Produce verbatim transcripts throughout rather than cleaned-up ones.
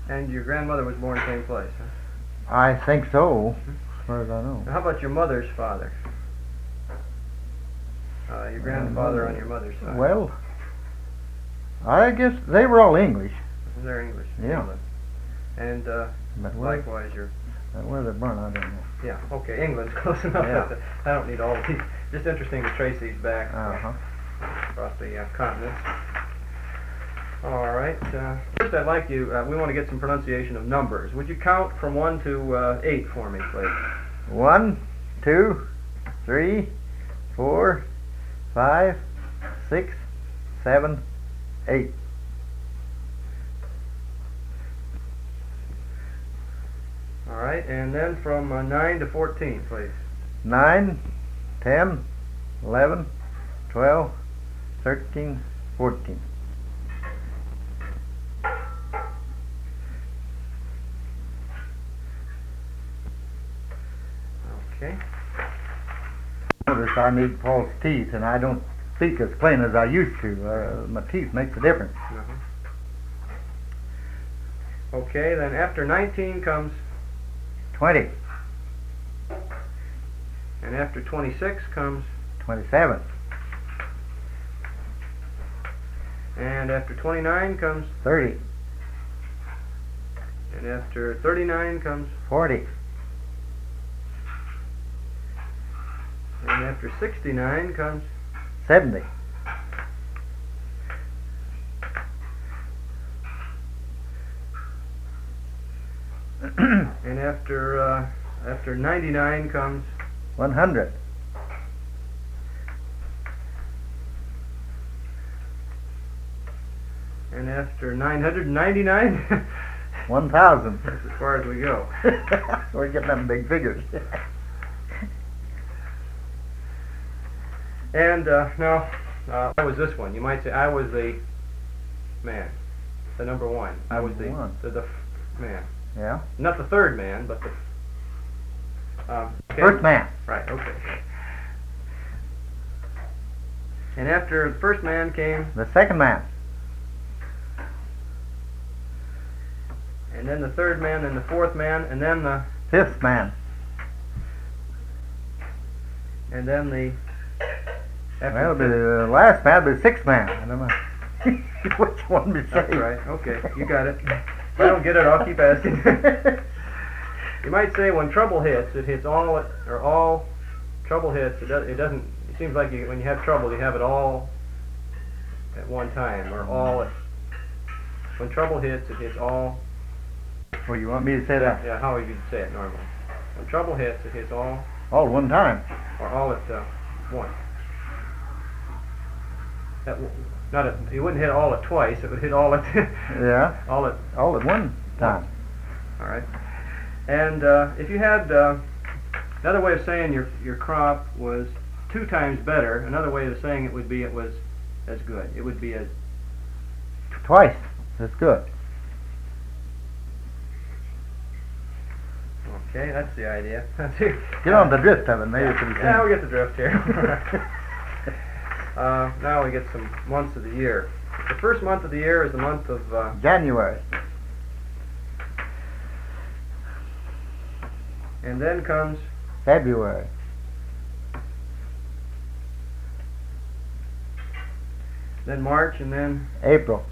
And your grandmother was born same place, huh? I think so, as far as I know. Now, how about your mother's father? Uh, your grandfather on your mother's side. Well, I guess they were all English. They're English. Yeah. England. And uh, But where, likewise your... uh, where they're born, I don't know. Yeah, okay, England's close enough. Yeah. I don't need all these. Just interesting to trace these back Uh-huh. across the uh, continents. All right. Uh, first, I'd like you, uh, we want to get some pronunciation of numbers. Would you count from one to uh, eight for me, please? One, two, three, four, five, six, seven, eight. All right, and then from uh, nine to fourteen, please. Nine, ten, eleven, twelve, thirteen, fourteen. Okay. Notice I need false teeth, and I don't speak as plain as I used to. Uh, my teeth makes a difference. Uh-huh. Okay, then after nineteen comes, Twenty, and after twenty-six comes, twenty-seven, and after twenty-nine comes, thirty, and after thirty-nine comes, forty, and after sixty-nine comes, seventy, and after uh, after ninety-nine comes, one hundred, and after nine hundred ninety-nine, one thousand. that's as far as we go. We're getting them big figures. And uh, now, uh, I was this one. You might say I was the man, the number one. I was the Number one. the, the f- man, Yeah. not the third man, but the um, okay. First man. Right. Okay. And after the first man came, The second man. and then the third man, and the fourth man, and then the Fifth man. and then the after Well, the the last man will be the sixth man. I don't know which one we say. That's right. Okay, you got it. If I don't get it, I'll keep asking. You might say when trouble hits, it hits all at, or all trouble hits. It, does, it doesn't. It seems like you, when you have trouble, you have it all at one time, or all at. When trouble hits, it hits all. Well, you want me to say that? Yeah, how would you say it normally? When trouble hits, it hits all, All at one time. or all at uh, once. That w- not at, it wouldn't hit all at twice. It would hit all at Yeah. all at. All at one time. All right. And uh, if you had uh, another way of saying your your crop was two times better, another way of saying it would be it was as good. It would be as Twice. That's good. okay. That's the idea. Get on the drift of it, maybe yeah, pretty soon. yeah, we'll get the drift here. uh, now we get some months of the year. The first month of the year is the month of uh, January. and then comes February. then March, and then April.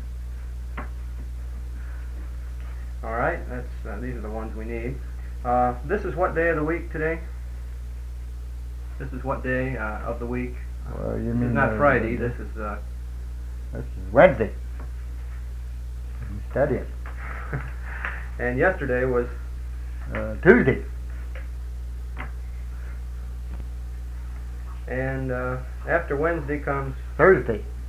all right. That's uh, these are the ones we need. Uh, this is what day of the week today? This is what day uh, of the week? Well, you This mean is not uh, Friday. uh, This is uh, This is Wednesday. I'm studying. and yesterday was Uh, Tuesday. and uh, after Wednesday comes Thursday.